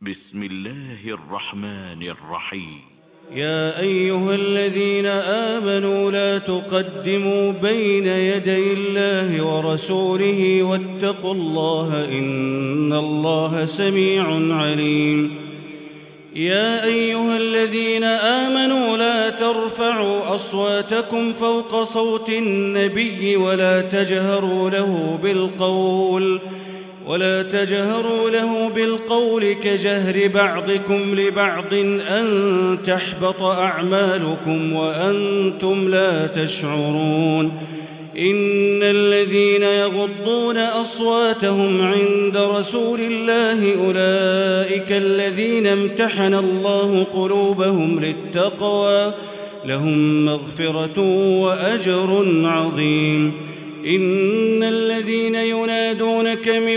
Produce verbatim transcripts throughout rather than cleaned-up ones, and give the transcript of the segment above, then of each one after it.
بسم الله الرحمن الرحيم. يا أيها الذين آمنوا لا تقدموا بين يدي الله ورسوله واتقوا الله إن الله سميع عليم. يا أيها الذين آمنوا لا ترفعوا أصواتكم فوق صوت النبي ولا تجهروا له بالقول ولا تجهروا له بالقول كجهر بعضكم لبعض أن تحبط أعمالكم وأنتم لا تشعرون. إن الذين يغضون أصواتهم عند رسول الله أولئك الذين امتحن الله قلوبهم للتقوى لهم مغفرة وأجر عظيم. إن الذين ينادونك من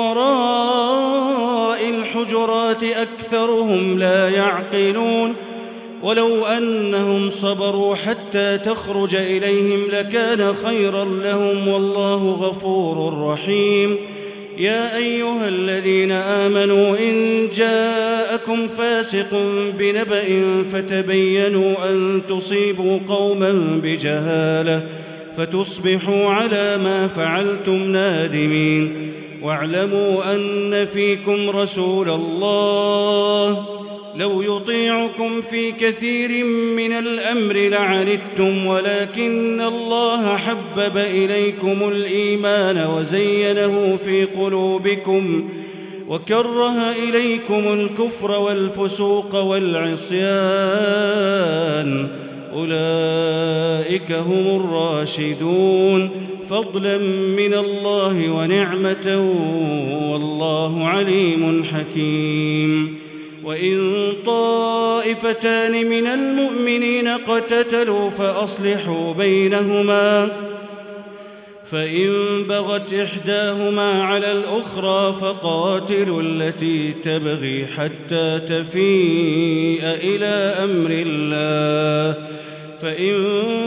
وراء الحجرات أكثرهم لا يعقلون. ولو أنهم صبروا حتى تخرج إليهم لكان خيرا لهم والله غفور رحيم. يا أيها الذين آمنوا إن جاءكم فاسق بنبأ فتبينوا أن تصيبوا قوما بجهالة فتصبحوا على ما فعلتم نادمين. واعلموا أن فيكم رسول الله لو يطيعكم في كثير من الأمر لعنتم ولكن الله حبب إليكم الإيمان وزينه في قلوبكم وكره إليكم الكفر والفسوق والعصيان أولئك هم الراشدون فضلا من الله ونعمة والله عليم حكيم. وإن طائفتان من المؤمنين اقتتلوا فأصلحوا بينهما فإن بغت إحداهما على الأخرى فقاتلوا التي تبغي حتى تفيء إلى أمر الله فإن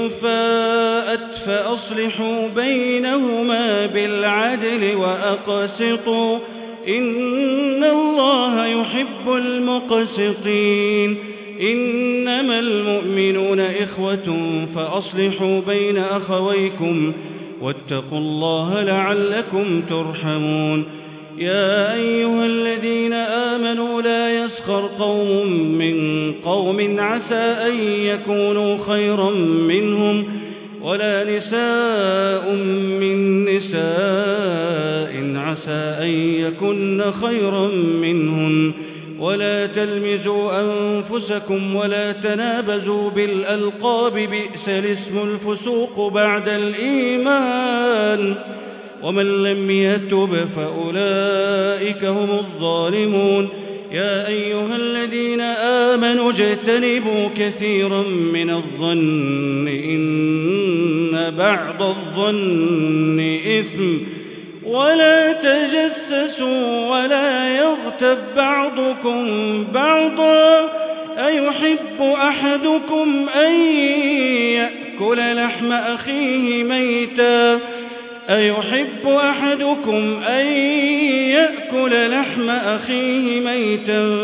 فاءت فأصلحوا بينهما بالعدل وأقسطوا إن الله يحب المقسطين. إنما المؤمنون إخوة فأصلحوا بين أخويكم واتقوا الله لعلكم ترحمون. يا أيها الذين آمنوا لا يسخر قوم من قوم عسى أن يكونوا خيرا منهم ولا نساء من نساء عسى أن يكن خيرا منهن ولا تلمزوا أنفسكم ولا تنابزوا بالألقاب بئس الاسم الفسوق بعد الإيمان ومن لم يتب فأولئك هم الظالمون. يا أيها الذين آمنوا اجتنبوا كثيرا من الظن إن بعض الظن إثم ولا تجسسوا ولا يغتب بعضكم بعضا أيحب أحدكم أن يأكل لحم أخيه ميتا أيحب أحدكم أن يأكل لحم أخيه ميتا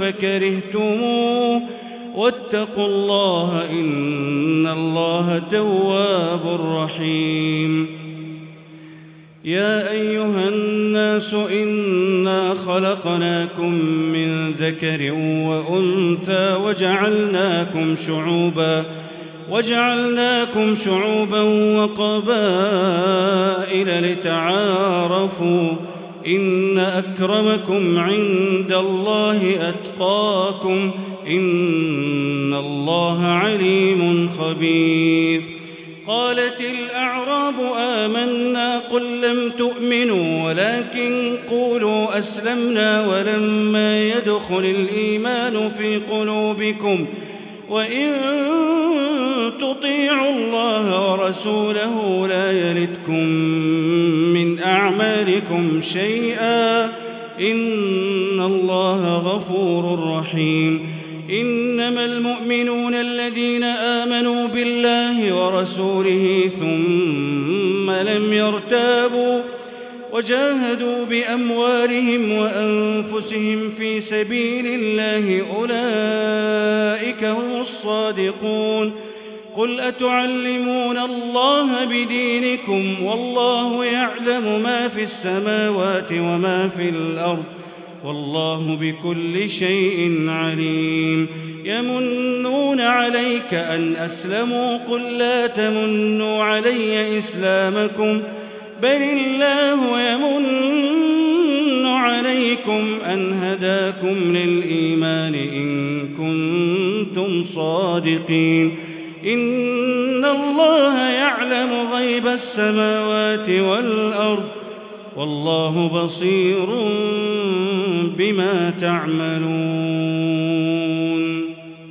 فكرهتموه واتقوا الله إن الله تواب رحيم. يا أيها الناس إنا خلقناكم من ذكر وأنثى وجعلناكم شعوبا وجعلناكم شعوبا وقبائل لتعارفوا إن أكرمكم عند الله أتقاكم إن الله عليم خبير. قالت الأعراب آمنا قل لم تؤمنوا ولكن قولوا أسلمنا ولما يدخل الإيمان في قلوبكم وإن تطيعوا الله ورسوله لا يلتكم من أعمالكم شيئا إن الله غفور رحيم. إنما المؤمنون الذين آمنوا بالله ورسوله ثم لم يرتابوا وجاهدوا بأموالهم وأنفسهم في سبيل الله أولئك هم الصادقون. قل أتعلمون الله بدينكم والله يعلم ما في السماوات وما في الأرض والله بكل شيء عليم. يمنون عليك أن أسلموا قل لا تمنوا علي إسلامكم بل الله يمن عليكم أن هداكم للإيمان إن كنتم صادقين. إن الله يعلم غيب السماوات والأرض والله بصير بما تعملون.